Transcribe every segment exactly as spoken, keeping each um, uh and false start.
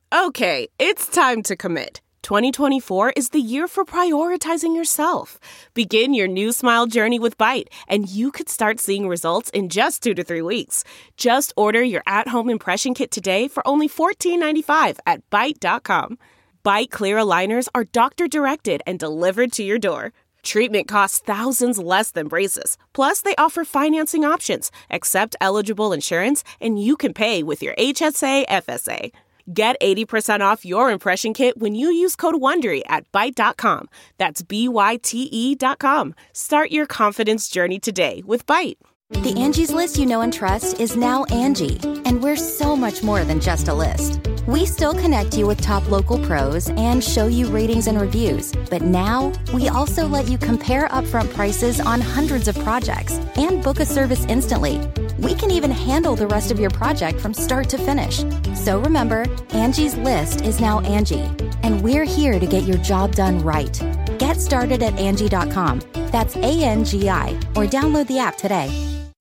Okay, it's time to commit. twenty twenty-four is the year for prioritizing yourself. Begin your new smile journey with Byte, and you could start seeing results in just two to three weeks. Just order your at-home impression kit today for only fourteen ninety-five at byte dot com. Byte clear aligners are doctor-directed and delivered to your door. Treatment costs thousands less than braces. Plus, they offer financing options, accept eligible insurance, and you can pay with your H S A F S A. Get eighty percent off your impression kit when you use code WONDERY at byte dot com. That's B Y T E dot com. Start your confidence journey today with Byte. The Angie's List you know and trust is now Angie, and we're so much more than just a list. We still connect you with top local pros and show you ratings and reviews, but now we also let you compare upfront prices on hundreds of projects and book a service instantly. We can even handle the rest of your project from start to finish. So remember, Angie's List is now Angie, and we're here to get your job done right. Get started at Angie dot com. That's A N G I, or download the app today.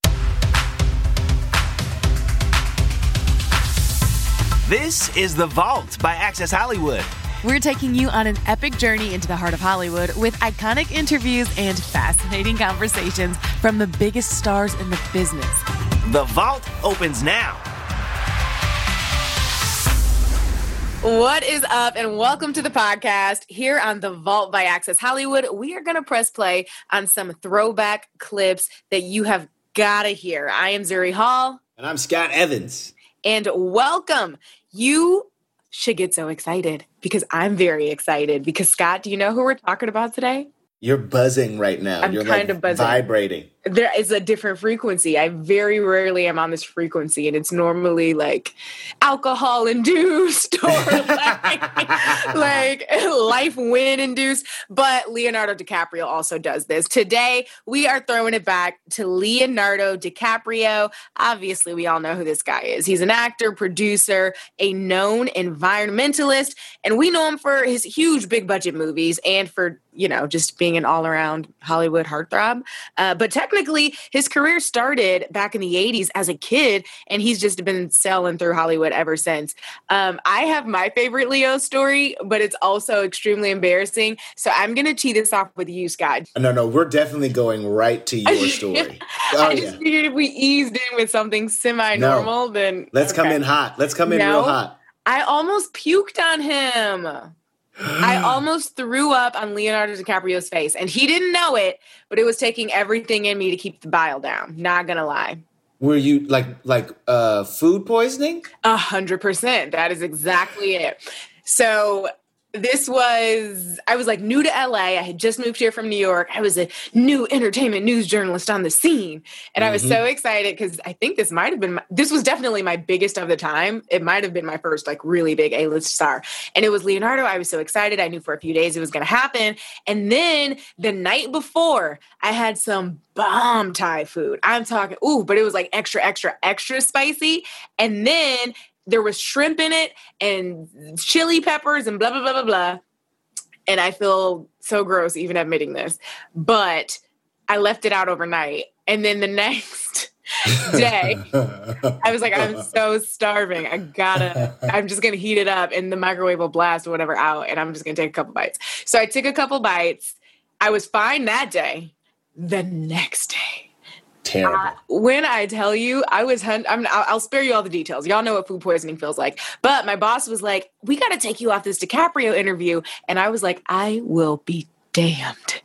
This is The Vault by Access Hollywood. We're taking you on an epic journey into the heart of Hollywood with iconic interviews and fascinating conversations from the biggest stars in the business. The Vault opens now. What is up, and welcome to the podcast here on The Vault by Access Hollywood. We are going to press play on some throwback clips that you have got to hear. I am Zuri Hall. And I'm Scott Evans. And welcome. You should get so excited because I'm very excited. Because, Scott, do you know who we're talking about today? You're buzzing right now. I'm You're kind like of buzzing. Vibrating. There is a different frequency. I very rarely am on this frequency, and it's normally like alcohol induced or like, like life win induced. But Leonardo DiCaprio also does this. Today, we are throwing it back to Leonardo DiCaprio. Obviously, we all know who this guy is. He's an actor, producer, a known environmentalist, and we know him for his huge big budget movies and for, you know, just being an all around Hollywood heartthrob. Uh, but technically, his career started back in the eighties as a kid, and he's just been sailing through Hollywood ever since. Um, I have my favorite Leo story, but it's also extremely embarrassing. So I'm going to tee this off with you, Scott. No, no, we're definitely going right to your story. Oh, I just yeah. figured if we eased in with something semi-normal, no. then... Let's okay. come in hot. Let's come in no, real hot. I almost puked on him. I almost threw up on Leonardo DiCaprio's face, and he didn't know it, but it was taking everything in me to keep the bile down. Not gonna lie. Were you like like uh, food poisoning? A hundred percent. That is exactly it. So this was, I was like new to L A. I had just moved here from New York. I was a new entertainment news journalist on the scene. And mm-hmm. I was so excited because I think this might have been, my, this was definitely my biggest of the time. It might have been my first like really big A-list star. And it was Leonardo. I was so excited. I knew for a few days it was going to happen. And then the night before, I had some bomb Thai food. I'm talking, ooh, but it was like extra, extra, extra spicy. And then there was shrimp in it and chili peppers and blah, blah, blah, blah, blah. And I feel so gross even admitting this. But I left it out overnight. And then the next day, I was like, I'm so starving. I gotta, I'm just going to heat it up and the microwave will blast or whatever out. And I'm just going to take a couple bites. So I took a couple bites. I was fine that day. The next day. Terrible. Uh, when I tell you, I was, hun- I'm, I'll, I'll spare you all the details. Y'all know what food poisoning feels like. But my boss was like, we got to take you off this DiCaprio interview. And I was like, I will be damned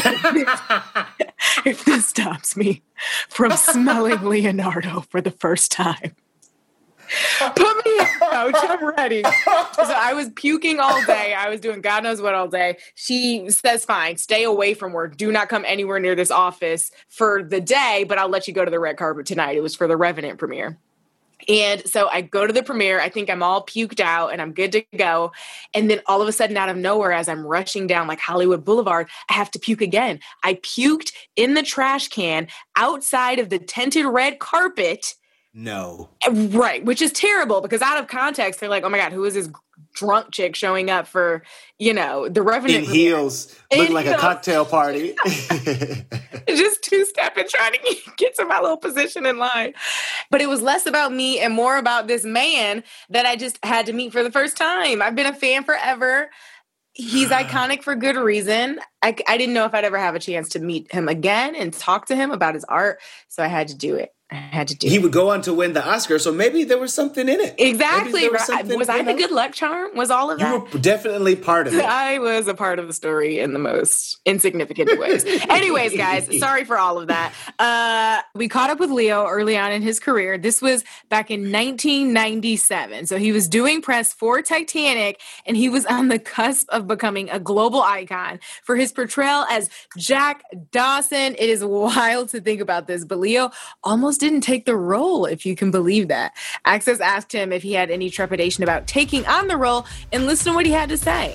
if this stops me from smelling Leonardo for the first time. Put me in the couch. I'm ready. So I was puking all day. I was doing God knows what all day. She says, fine, stay away from work. Do not come anywhere near this office for the day, but I'll let you go to the red carpet tonight. It was for the Revenant premiere. And so I go to the premiere. I think I'm all puked out and I'm good to go. And then all of a sudden, out of nowhere, as I'm rushing down like Hollywood Boulevard, I have to puke again. I puked in the trash can outside of the tinted red carpet No. Right, which is terrible because out of context, they're like, oh my God, who is this drunk chick showing up for, you know, the Revenant? In heels, look like heels. a cocktail party. Just two-stepping, trying to get to my little position in line. But it was less about me and more about this man that I just had to meet for the first time. I've been a fan forever. He's iconic for good reason. I, I didn't know if I'd ever have a chance to meet him again and talk to him about his art, so I had to do it. I had to do he it. would go on to win the Oscar, so maybe there was something in it. Exactly. Was, right. was I the good luck charm? Was all of that? You were definitely part of it. I was a part of the story in the most insignificant of ways. Anyways, guys, sorry for all of that. Uh, we caught up with Leo early on in his career. This was back in nineteen ninety-seven. So he was doing press for Titanic, and he was on the cusp of becoming a global icon for his portrayal as Jack Dawson. It is wild to think about this, but Leo almost didn't take the role, if you can believe that. Access asked him if he had any trepidation about taking on the role, and listen to what he had to say.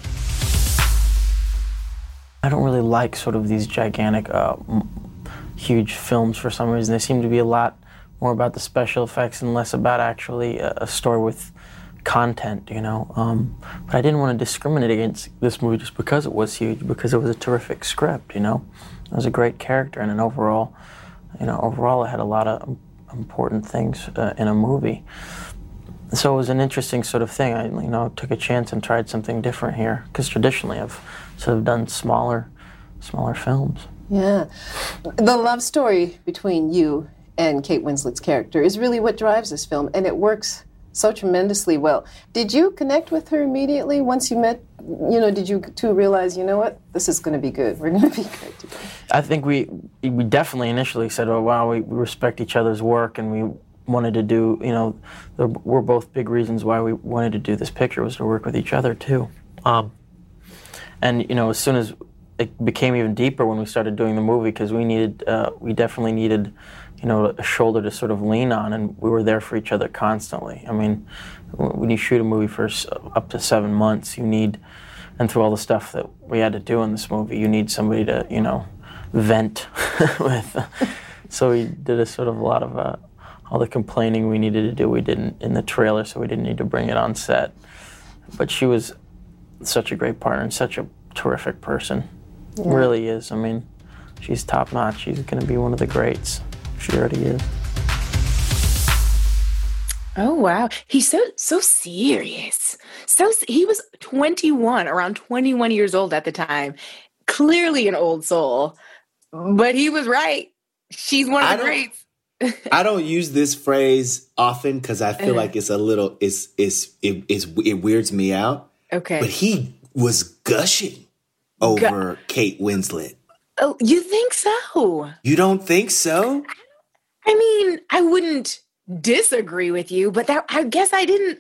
I don't really like sort of these gigantic, uh, huge films for some reason. They seem to be a lot more about the special effects and less about actually a, a story with content, you know. Um, but I didn't want to discriminate against this movie just because it was huge, because it was a terrific script, you know. It was a great character, and an overall, you know, overall it had a lot of important things uh, in a movie. So it was an interesting sort of thing. I, you know, took a chance and tried something different here, because traditionally I've sort of done smaller, smaller films. Yeah. The love story between you and Kate Winslet's character is really what drives this film, and it works so tremendously well. Did you connect with her immediately once you met? You know, did you two realize, you know what, this is going to be good. We're going to be great together. I think we we definitely initially said, oh, wow, we, we respect each other's work, and we wanted to do, you know, there were both big reasons why we wanted to do this picture, was to work with each other, too. Um, and, you know, as soon as it became even deeper when we started doing the movie, because we needed, uh, we definitely needed, you know, a shoulder to sort of lean on, and we were there for each other constantly. I mean, when you shoot a movie for up to seven months, you need, and through all the stuff that we had to do in this movie, you need somebody to, you know, vent with. So we did a sort of a lot of uh, all the complaining we needed to do, we did in the trailer, so we didn't need to bring it on set. But she was such a great partner and such a terrific person. Yeah. Really is. I mean, she's top notch. She's going to be one of the greats. She already is. Oh, wow. He's so so serious. So he was twenty-one, around twenty-one years old at the time. Clearly an old soul. But he was right. She's one of the greats. I don't use this phrase often because I feel uh, like it's a little, it's, it's, it, it's, it weirds me out. Okay. But he was gushing over Gu- Kate Winslet. Oh, you think so? You don't think so? I mean, I wouldn't disagree with you, but that, I guess I didn't.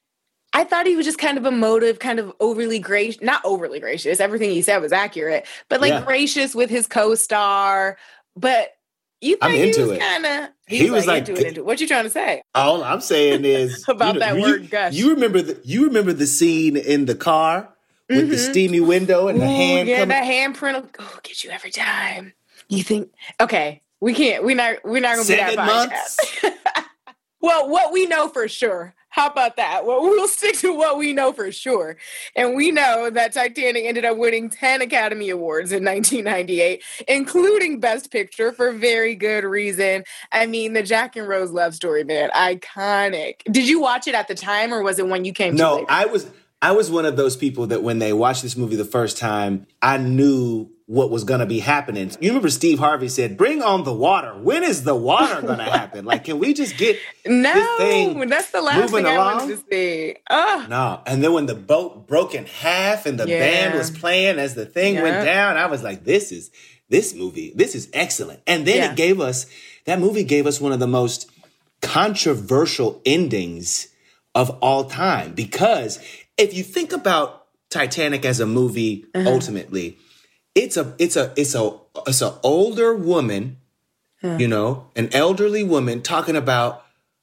I thought he was just kind of emotive, kind of overly gracious, not overly gracious. Everything he said was accurate, but like yeah. gracious with his co-star. But you think he was kind of, he, he was like, like into it, into it. What you trying to say? All I'm saying is about you know, that you, word gush. You remember the, you remember the scene in the car with mm-hmm. the steamy window and the Ooh, hand yeah, coming? that handprint will oh, get you every time. You think, okay, we can't, we're not, we're not going to be that podcast. Well, what we know for sure. How about that? Well, we'll stick to what we know for sure. And we know that Titanic ended up winning ten Academy Awards in nineteen ninety-eight, including Best Picture for very good reason. I mean, the Jack and Rose love story, man, iconic. Did you watch it at the time, or was it when you came to No, later? I was I was one of those people that when they watched this movie the first time, I knew what was going to be happening. You remember Steve Harvey said, bring on the water. When is the water going to happen? Like, can we just get no, this thing that's the last thing along? I wanted to see. Oh. No. And then when the boat broke in half and the yeah. band was playing as the thing yeah. went down, I was like, this is, this movie, this is excellent. And then yeah. it gave us, that movie gave us one of the most controversial endings of all time. Because if you think about Titanic as a movie, uh-huh. ultimately, It's a, it's a, it's a, it's an older woman, huh. you know, an elderly woman talking about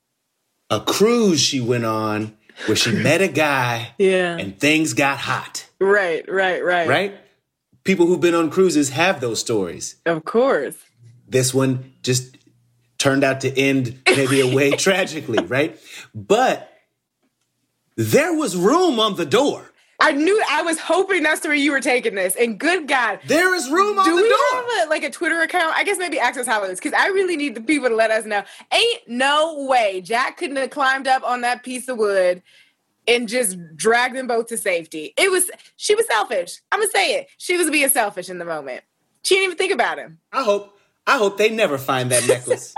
a cruise she went on where she met a guy yeah. and things got hot. Right, right, right. Right? People who've been on cruises have those stories. Of course. This one just turned out to end maybe a way tragically, right? But there was room on the door. I knew, I was hoping that's where you were taking this. And good God. There is room on do the door. Do we have a, like a Twitter account? I guess maybe Access Hollywood, because I really need the people to let us know. Ain't no way Jack couldn't have climbed up on that piece of wood and just dragged them both to safety. It was, she was selfish. I'm going to say it. She was being selfish in the moment. She didn't even think about him. I hope, I hope they never find that necklace.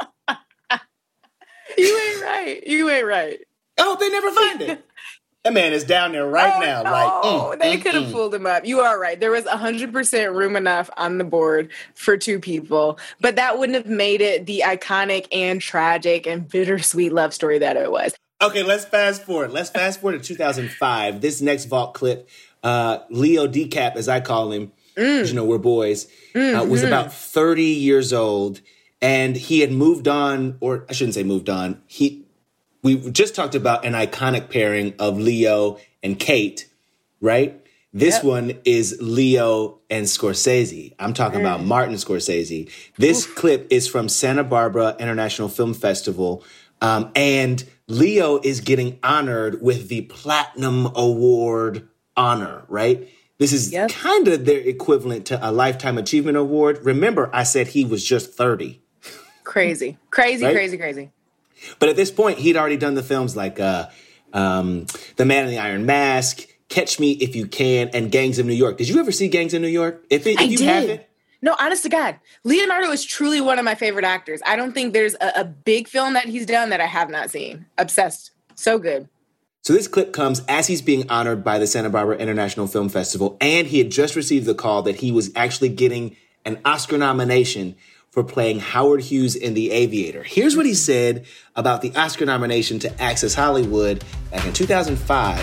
You ain't right. You ain't right. I hope they never find it. That man is down there right oh, now. No. Like, mm, they mm, could have mm. pulled him up. You are right. There was one hundred percent room enough on the board for two people. But that wouldn't have made it the iconic and tragic and bittersweet love story that it was. Okay, let's fast forward. Let's fast forward to two thousand five. This next Vault clip, uh, Leo DeCap, as I call him, mm. you know, we're boys, mm-hmm. uh, was about thirty years old. And he had moved on, or I shouldn't say moved on. He... We just talked about an iconic pairing of Leo and Kate, right? This yep. one is Leo and Scorsese. I'm talking mm. about Martin Scorsese. This Oof. clip is from Santa Barbara International Film Festival. Um, and Leo is getting honored with the Platinum Award honor, right? This is yep. kind of their equivalent to a Lifetime Achievement Award. Remember, I said he was just thirty. Crazy, crazy, right? crazy, crazy. But at this point, he'd already done the films like uh, um, The Man in the Iron Mask, Catch Me If You Can, and Gangs of New York. Did you ever see Gangs of New York? If, it, if I you did. haven't. No, honest to God, Leonardo is truly one of my favorite actors. I don't think there's a, a big film that he's done that I have not seen. Obsessed. So good. So this clip comes as he's being honored by the Santa Barbara International Film Festival, and he had just received the call that he was actually getting an Oscar nomination for playing Howard Hughes in The Aviator. Here's what he said about the Oscar nomination to Access Hollywood back in two thousand five.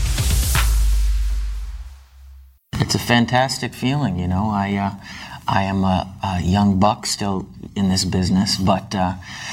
It's a fantastic feeling, you know. I uh, I am a, a young buck still in this business, but, uh,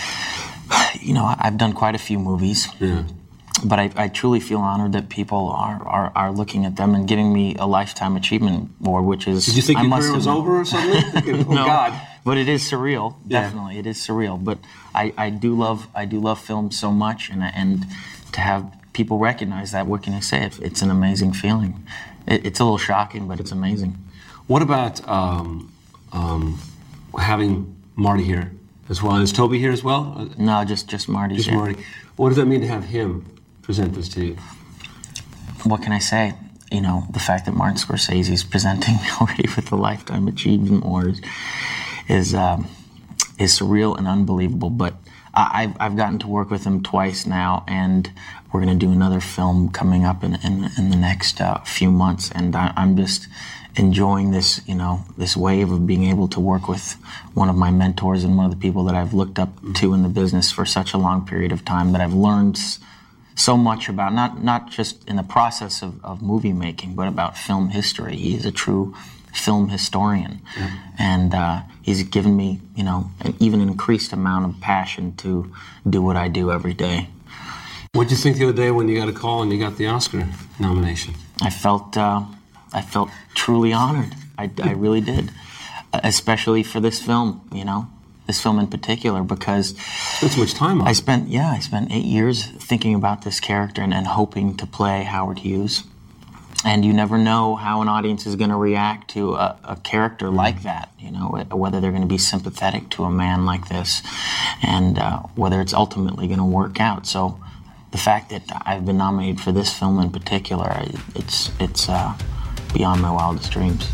you know, I've done quite a few movies. Yeah. But I, I truly feel honored that people are, are, are looking at them and giving me a Lifetime Achievement Award, which is... Did you think I your career was over or something? Oh, no, God. But it is surreal. Yeah. Definitely, it is surreal. But I, I do love I do love film so much, and and to have people recognize that, what can I say? It, it's an amazing feeling. It, it's a little shocking, but it's amazing. What about um, um, having Marty here as well? Is Toby here as well? No, just just Marty. Just here. Marty. What does that mean to have him present this to you? What can I say? You know, the fact that Martin Scorsese is presenting me already with the Lifetime Achievement Award is um, is surreal and unbelievable. But I, I've I've gotten to work with him twice now, and we're going to do another film coming up in in, in the next uh, few months. And I, I'm just enjoying this, you know, this wave of being able to work with one of my mentors and one of the people that I've looked up to in the business for such a long period of time, that I've learned so much about, not not just in the process of, of movie making, but about film history. He's a true film historian. Mm-hmm. And uh, he's given me, you know, an even increased amount of passion to do what I do every day. What did you think the other day when you got a call and you got the Oscar nomination? I felt uh, I felt truly honored. I, I really did, especially for this film, you know, this film in particular, because spent so much time on it. I spent yeah I spent eight years thinking about this character and, and hoping to play Howard Hughes. And you never know how an audience is going to react to a, a character like that, you know, whether they're going to be sympathetic to a man like this, and uh, whether it's ultimately going to work out. So the fact that I've been nominated for this film in particular, it's it's uh, beyond my wildest dreams.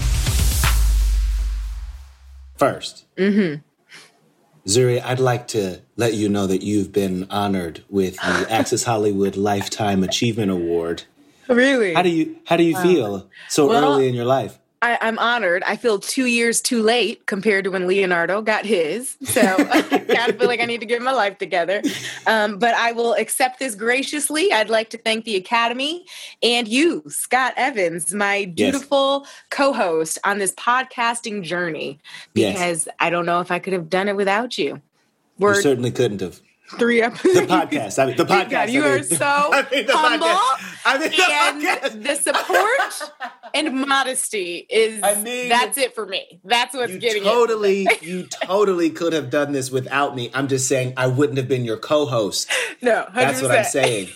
First, mm-hmm. Zuri, I'd like to let you know that you've been honored with the Access Hollywood Lifetime Achievement Award. Really? How do you how do you wow. feel so well, early in your life? I, I'm honored. I feel two years too late compared to when Leonardo got his. So I kind of feel like I need to get my life together. Um, but I will accept this graciously. I'd like to thank the Academy and you, Scott Evans, my dutiful yes. co-host on this podcasting journey, because yes. I don't know if I could have done it without you. We're, you certainly couldn't have. Three episodes. The podcast. I mean, the podcast. God, you I mean, are so I mean, humble. Podcast. I mean, the and podcast. the support and modesty is, I mean, that's it for me. That's what's you getting totally, it. you totally could have done this without me. I'm just saying I wouldn't have been your co-host. No, one hundred percent. That's what I'm saying.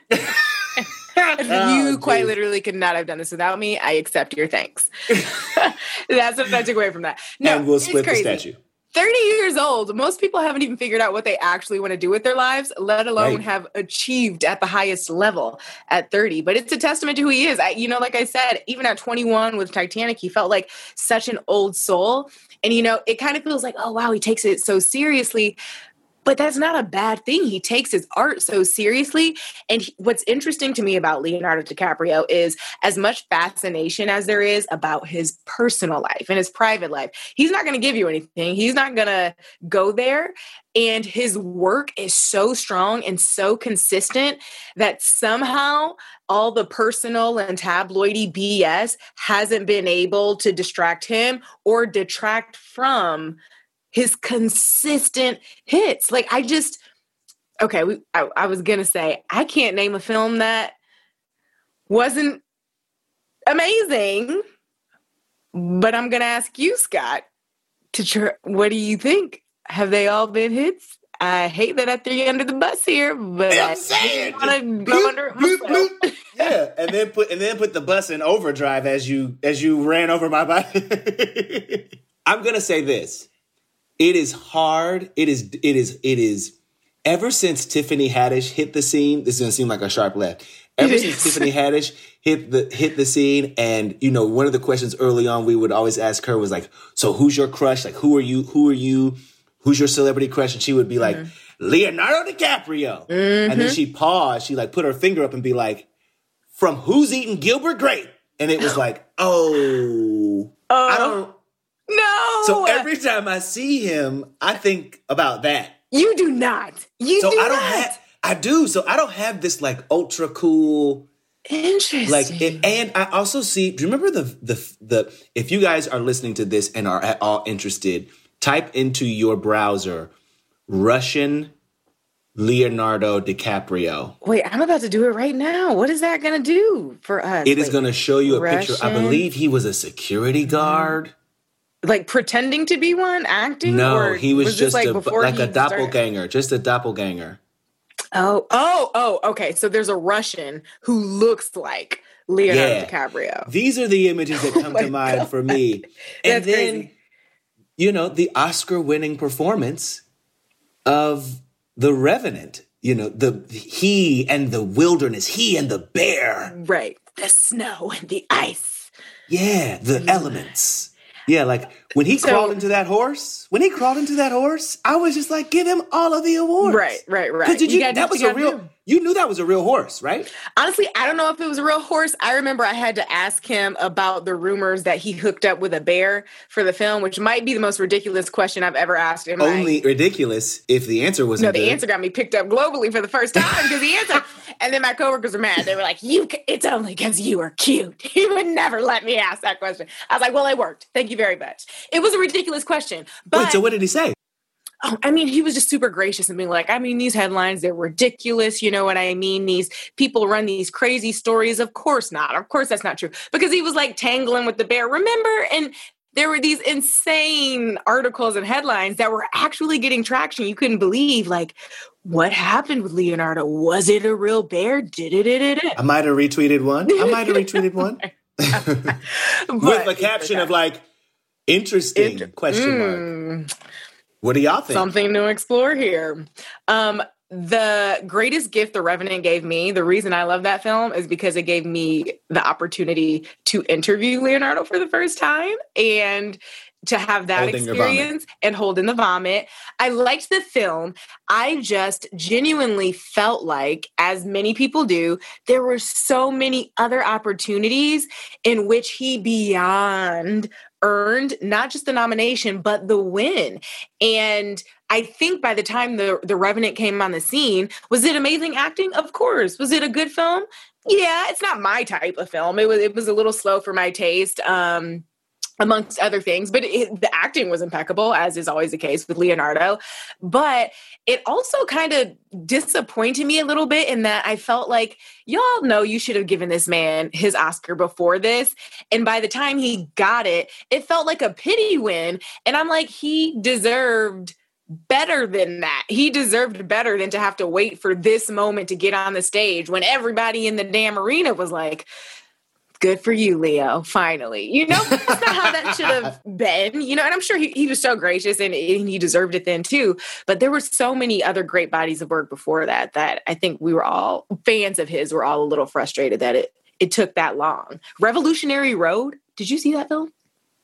You Oh, quite geez. literally could not have done this without me. I accept your thanks. That's what I took away from that. No, And we'll it's split the crazy. statue. thirty years old, most people haven't even figured out what they actually want to do with their lives, let alone Right. have achieved at the highest level at thirty. But it's a testament to who he is. I, you know, like I said, even at twenty-one with Titanic, he felt like such an old soul. And, you know, it kind of feels like, oh, wow, he takes it so seriously. But that's not a bad thing. He takes his art so seriously. And he, what's interesting to me about Leonardo DiCaprio is as much fascination as there is about his personal life and his private life. He's not going to give you anything. He's not going to go there. And his work is so strong and so consistent that somehow all the personal and tabloidy B S hasn't been able to distract him or detract from his consistent hits. Like, I just, okay, we, I, I was going to say, I can't name a film that wasn't amazing, but I'm going to ask you, Scott, to tr- what do you think? Have they all been hits? I hate that I threw you under the bus here, but I'm I saying, want to go under it bloop, myself. bloop. Yeah, and then put and then put the bus in overdrive as you as you ran over my body. I'm gonna say this. It is hard. It is, it is, it is, ever since Tiffany Haddish hit the scene, this is going to seem like a sharp left. Ever since Tiffany Haddish hit the, hit the scene, and, you know, one of the questions early on we would always ask her was like, so who's your crush? Like, who are you? Who are you? Who's your celebrity crush? And she would be like, mm-hmm. Leonardo DiCaprio. Mm-hmm. And then she paused. She like put her finger up and be like, from Who's Eating Gilbert Grape? And it was like, oh, oh. I don't. No. So every time I see him, I think about that. You do not. You so do I don't not. have. I do. So I don't have this like ultra cool. Interesting. Like, it, and I also see. Do you remember the the the? If you guys are listening to this and are at all interested, type into your browser Russian Leonardo DiCaprio. Wait, I'm about to do it right now. What is that going to do for us? It is Wait, going to show you a Russian? picture. I believe he was a security guard. Mm-hmm. Like pretending to be one, acting? No, or he was, was just like, a, like a doppelganger, started? just a doppelganger. Oh, oh, oh, okay. So there's a Russian who looks like Leonardo yeah. DiCaprio. These are the images that come oh to mind God. for me. And That's then, crazy. you know, the Oscar-winning performance of The Revenant. You know, the he and the wilderness, he and the bear. Right. The snow and the ice. Yeah, the mm. elements. Yeah, like when he so, crawled into that horse, when he crawled into that horse, I was just like, give him all of the awards. Right, right, right. Because did you, you that was a real, do. you knew that was a real horse, right? Honestly, I don't know if it was a real horse. I remember I had to ask him about the rumors that he hooked up with a bear for the film, which might be the most ridiculous question I've ever asked him. Only like, ridiculous if the answer wasn't No, the good. answer got me picked up globally for the first time because the answer. And then my coworkers were mad. They were like, "You, it's only because you are cute. He would never let me ask that question." I was like, well, it worked. Thank you very much. It was a ridiculous question. But, Wait, so what did he say? Oh, I mean, he was just super gracious and being like, I mean, these headlines, they're ridiculous. You know what I mean? These people run these crazy stories. Of course not. Of course that's not true. Because he was like tangling with the bear. Remember? And there were these insane articles and headlines that were actually getting traction. You couldn't believe, like, what happened with Leonardo? Was it a real bear? Did it, it, it, it? I might have retweeted one. I might have retweeted one. With a caption of like, interesting, Inter- question mm, mark. What do y'all think? Something to explore here. Um, the greatest gift The Revenant gave me, the reason I love that film is because it gave me the opportunity to interview Leonardo for the first time and to have that holding experience and holding the vomit. I liked the film. I just genuinely felt like, as many people do, there were so many other opportunities in which he beyond earned not just the nomination, but the win. And I think by the time the, the Revenant came on the scene, was it amazing acting? Of course. Was it a good film? Yeah, it's not my type of film. It was, it was a little slow for my taste. Um, amongst other things. But it, the acting was impeccable, as is always the case with Leonardo. But it also kind of disappointed me a little bit in that I felt like, y'all know you should have given this man his Oscar before this. And by the time he got it, it felt like a pity win. And I'm like, he deserved better than that. He deserved better than to have to wait for this moment to get on the stage when everybody in the damn arena was like, good for you, Leo, finally. You know, that's not how that should have been, you know, and I'm sure he, he was so gracious and, and he deserved it then too. But there were so many other great bodies of work before that, that I think we were all, fans of his were all a little frustrated that it, it took that long. Revolutionary Road, did you see that film?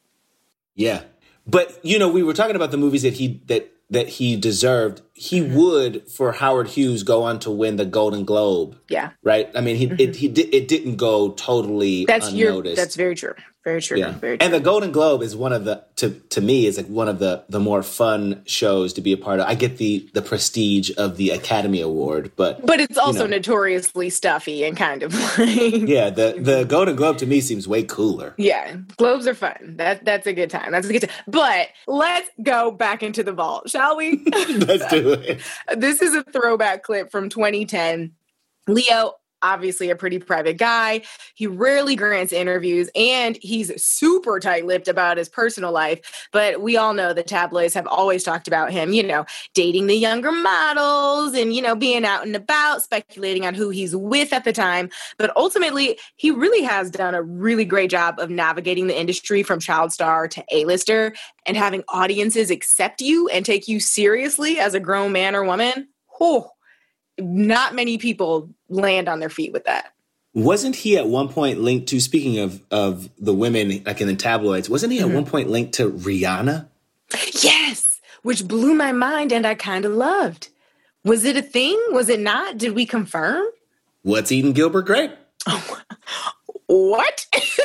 Yeah. But, you know, we were talking about the movies that he, that, that he deserved. He mm-hmm. would, for Howard Hughes, go on to win the Golden Globe. Yeah. Right? I mean, he mm-hmm. it he di- it didn't go totally that's unnoticed. Your, that's very true. Very true. Yeah. Very true. And the Golden Globe is one of the, to to me, is like one of the, the more fun shows to be a part of. I get the the prestige of the Academy Award, but But it's also you know, notoriously stuffy and kind of like... Yeah, the, the Golden Globe to me seems way cooler. Yeah, Globes are fun. That That's a good time. That's a good time. But let's go back into the vault, shall we? Let's do it. This is a throwback clip from twenty ten. Leo, obviously a pretty private guy. He rarely grants interviews, and he's super tight-lipped about his personal life. But we all know the tabloids have always talked about him, you know, dating the younger models and, you know, being out and about, speculating on who he's with at the time. But ultimately, he really has done a really great job of navigating the industry from child star to A-lister and having audiences accept you and take you seriously as a grown man or woman. Oh, not many people land on their feet with that. Wasn't he at one point linked to, speaking of, of the women, like in the tabloids, wasn't he at mm-hmm. one point linked to Rihanna? Yes, which blew my mind and I kind of loved. Was it a thing? Was it not? Did we confirm? What's eating Gilbert Grape? Oh, what?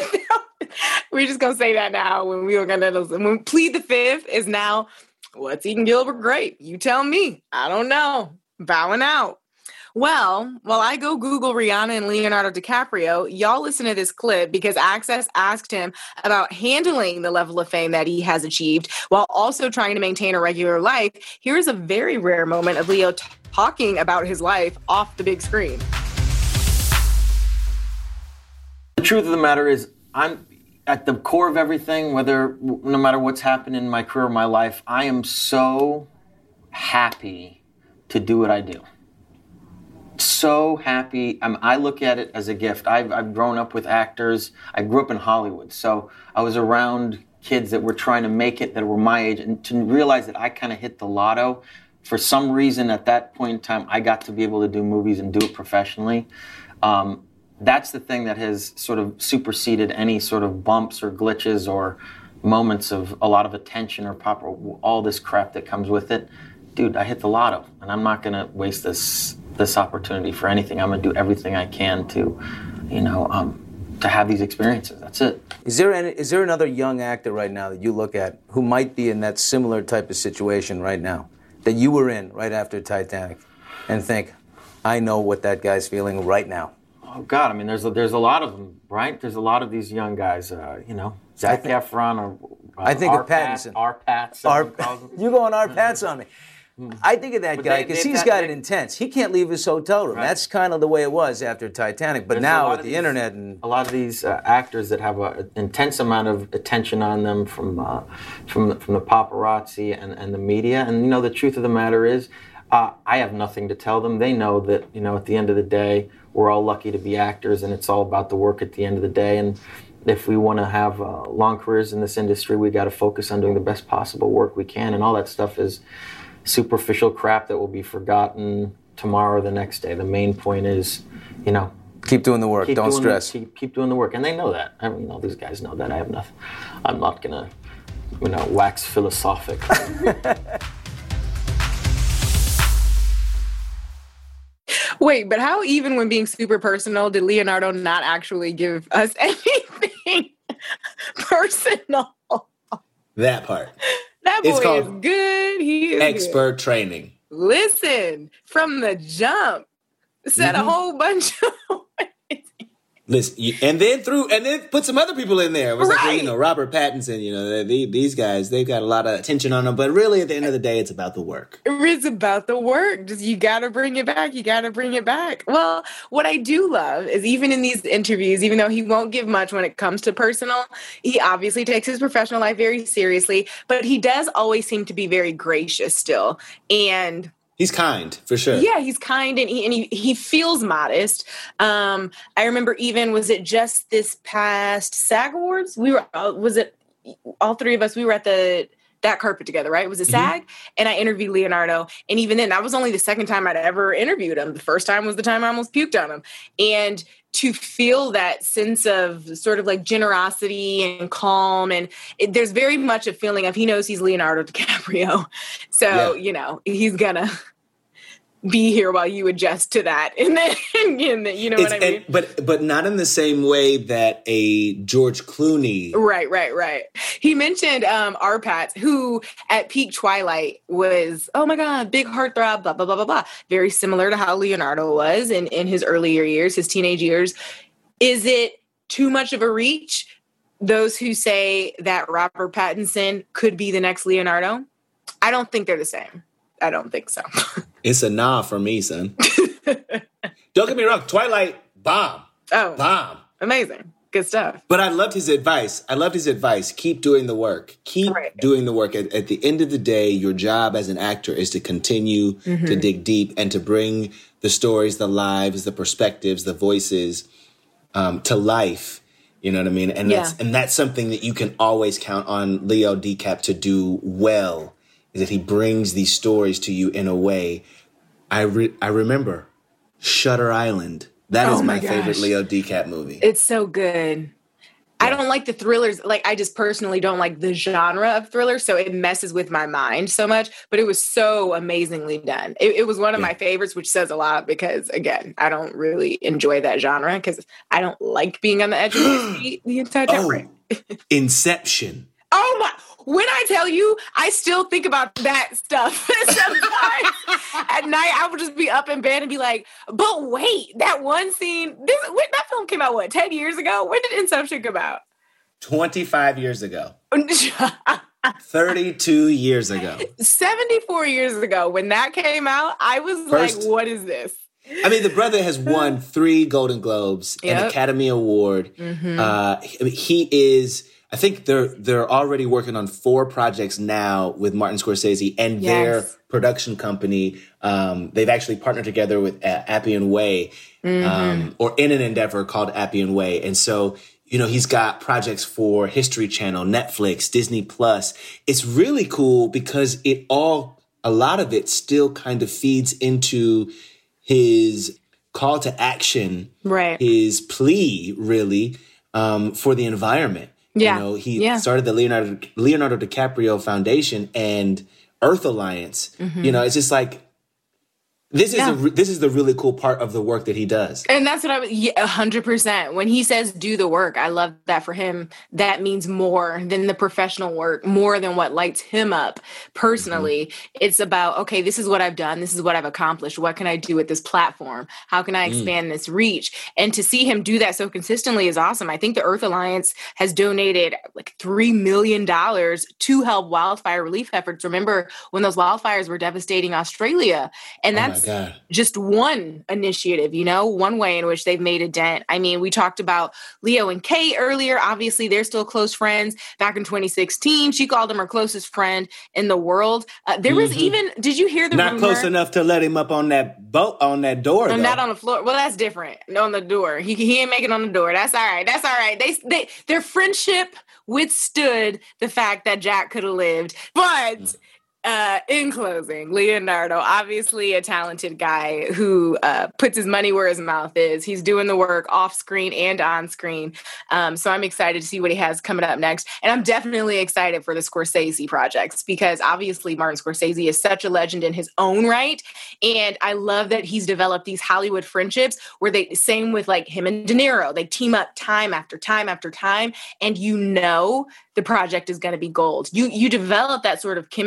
We're just going to say that now when we were going to, when Plead the Fifth is now, what's eating Gilbert Grape? You tell me. I don't know. Bowing out. Well, while I go Google Rihanna and Leonardo DiCaprio, y'all listen to this clip because Access asked him about handling the level of fame that he has achieved while also trying to maintain a regular life. Here's a very rare moment of Leo t- talking about his life off the big screen. The truth of the matter is, I'm at the core of everything, whether, no matter what's happened in my career or my life, I am so happy to do what I do. So happy. Um, I look at it as a gift. I've, I've grown up with actors. I grew up in Hollywood, so I was around kids that were trying to make it, that were my age, and to realize that I kind of hit the lotto. For some reason, at that point in time, I got to be able to do movies and do it professionally. Um, that's the thing that has sort of superseded any sort of bumps or glitches or moments of a lot of attention or pop, or all this crap that comes with it. Dude, I hit the lotto, and I'm not going to waste this this opportunity for anything. I'm going to do everything I can to, you know, um, to have these experiences. That's it. Is there any, is there another young actor right now that you look at who might be in that similar type of situation right now that you were in right after Titanic and think, I know what that guy's feeling right now? Oh, God, I mean, there's a, there's a lot of them, right? There's a lot of these young guys, uh, you know, Zac think, Efron or uh, I think R. of Pattinson. R. Pat. R. You going R. Pats on me. I think of that but guy because he's that, got they, it intense. He can't leave his hotel room. Right. That's kind of the way it was after Titanic. But There's now with the these, internet and a lot of these uh, actors that have an intense amount of attention on them from uh, from the, from the paparazzi and, and the media. And you know, the truth of the matter is, uh, I have nothing to tell them. They know that, you know, at the end of the day, we're all lucky to be actors, and it's all about the work at the end of the day. And if we want to have uh, long careers in this industry, we got to focus on doing the best possible work we can, and all that stuff is superficial crap that will be forgotten tomorrow or the next day. The main point is, you know, keep doing the work. Don't stress. The, keep, keep doing the work, and they know that. I mean, you know, these guys know that. I have nothing. I'm not gonna, you know, wax philosophic. Wait, but how, even when being super personal, did Leonardo not actually give us anything personal? That part. That boy is good. He is expert good. Training. Listen, from the jump, said mm-hmm. a whole bunch of Listen, you, and then through, and then put some other people in there. It was right. like, well, you know, Robert Pattinson, you know, they, these guys, they've got a lot of attention on them. But really, at the end of the day, it's about the work. It's about the work. Just, you got to bring it back. You got to bring it back. Well, what I do love is even in these interviews, even though he won't give much when it comes to personal, he obviously takes his professional life very seriously. But he does always seem to be very gracious still. And he's kind, for sure. Yeah, he's kind, and he and he, he feels modest. Um, I remember even, was it just this past SAG Awards? We were, uh, was it all three of us? We were at the that carpet together, right? It was a SAG, mm-hmm. and I interviewed Leonardo. And even then, that was only the second time I'd ever interviewed him. The first time was the time I almost puked on him. And to feel that sense of sort of like generosity and calm, and it, there's very much a feeling of he knows he's Leonardo DiCaprio. So, yeah. you know, he's gonna be here while you adjust to that. And then, and then you know it's, what I mean? And, but but not in the same way that a George Clooney. Right, right, right. He mentioned um, Arpat, who at peak Twilight was, oh my God, big heartthrob, blah, blah, blah, blah, blah. Very similar to how Leonardo was in, in his earlier years, his teenage years. Is it too much of a reach? Those who say that Robert Pattinson could be the next Leonardo? I don't think they're the same. I don't think so. It's a nah for me, son. Don't get me wrong. Twilight, bomb. Oh. Bomb. Amazing. Good stuff. But I loved his advice. I loved his advice. Keep doing the work. Keep right. doing the work. At, at the end of the day, your job as an actor is to continue mm-hmm. to dig deep and to bring the stories, the lives, the perspectives, the voices um, to life. You know what I mean? And yeah. that's and that's something that you can always count on Leo DiCap to do well. Is that he brings these stories to you in a way. I re- I remember Shutter Island. That oh is my, my favorite Leo DiCap movie. It's so good. Yeah. I don't like the thrillers. Like, I just personally don't like the genre of thrillers, so it messes with my mind so much. But it was so amazingly done. It, it was one of yeah. my favorites, which says a lot because, again, I don't really enjoy that genre because I don't like being on the edge of my seat the entire time. Oh, Inception. Oh my! When I tell you, I still think about that stuff. Sometimes at night, I would just be up in bed and be like, "But wait, that one scene. This when, that film came out. What, ten years ago? When did Inception come out? Twenty-five years ago. Thirty-two years ago. Seventy-four years ago, when that came out, I was First, like, "What is this?" I mean, the brother has won three Golden Globes, yep. an Academy Award. Mm-hmm. Uh, he is. I think they're they're already working on four projects now with Martin Scorsese and yes. their production company. Um, they've actually partnered together with uh, Appian Way, mm-hmm. um, or in an endeavor called Appian Way. And so, you know, he's got projects for History Channel, Netflix, Disney Plus. It's really cool because it all, a lot of it still kind of feeds into his call to action, right? His plea, really, um, for the environment. Yeah. You know, he yeah. started the Leonardo Leonardo DiCaprio Foundation and Earth Alliance. Mm-hmm. You know, it's just like this is yeah. a, this is the really cool part of the work that he does. And that's what I was a hundred percent. When he says do the work, I love that for him. That means more than the professional work, more than what lights him up personally. Mm-hmm. It's about, okay, this is what I've done. This is what I've accomplished. What can I do with this platform? How can I expand mm. this reach? And to see him do that so consistently is awesome. I think the Earth Alliance has donated like three million dollars to help wildfire relief efforts. Remember when those wildfires were devastating Australia? And that's God. just one initiative, you know, one way in which they've made a dent. I mean, we talked about Leo and Kate earlier. Obviously, they're still close friends. Back in twenty sixteen, she called him her closest friend in the world. Uh, there mm-hmm. was even, did you hear the Not rumor? close enough to let him up on that boat, on that door, no, though. Not on the floor. Well, that's different. On the door. He, he ain't making on the door. That's all right. That's all right. They, they, their friendship withstood the fact that Jack could have lived. But... Mm. Uh, in closing, Leonardo, obviously a talented guy who uh, puts his money where his mouth is. He's doing the work off screen and on screen. Um, so I'm excited to see what he has coming up next. And I'm definitely excited for the Scorsese projects because obviously Martin Scorsese is such a legend in his own right. And I love that he's developed these Hollywood friendships where they, same with like him and De Niro, they team up time after time after time. And you know the project is going to be gold. You, you develop that sort of chemistry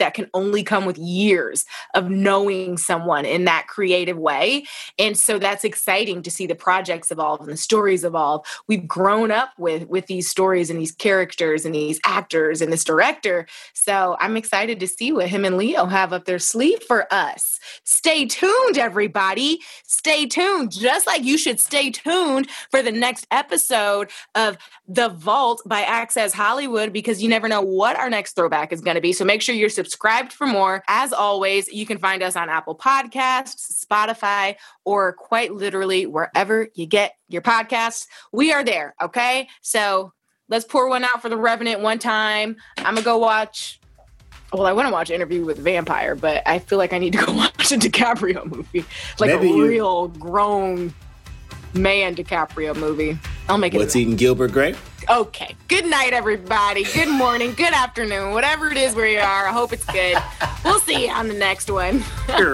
that can only come with years of knowing someone in that creative way. And so that's exciting to see the projects evolve and the stories evolve. We've grown up with, with these stories and these characters and these actors and this director. So I'm excited to see what him and Leo have up their sleeve for us. Stay tuned, everybody. Stay tuned. Just like you should stay tuned for the next episode of The Vault by Access Hollywood, because you never know what our next throwback is going to be. So make sure you're subscribed for more. As always, you can find us on Apple Podcasts, Spotify, or quite literally wherever you get your podcasts. We are there, okay? So let's pour one out for The Revenant one time. I'm going to go watch... Well, I want to watch Interview with a Vampire, but I feel like I need to go watch a DiCaprio movie. Like Maybe a you... real grown man DiCaprio movie. I'll make it. What's Eating Gilbert Grape? Okay. Good night, everybody. Good morning. Good afternoon. Whatever it is where you are. I hope it's good. We'll see you on the next one.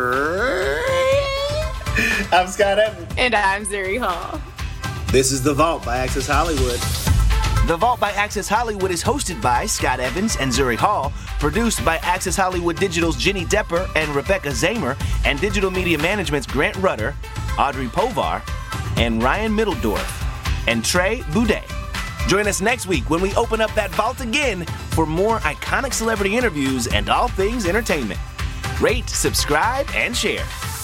I'm Scott Evans. And I'm Zuri Hall. This is The Vault by Access Hollywood. The Vault by Access Hollywood is hosted by Scott Evans and Zuri Hall, produced by Access Hollywood Digital's Jenny Depper and Rebecca Zamer, and Digital Media Management's Grant Rudder, Audrey Povar, and Ryan Middledorf, and Trey Boudet. Join us next week when we open up that vault again for more iconic celebrity interviews and all things entertainment. Rate, subscribe, and share.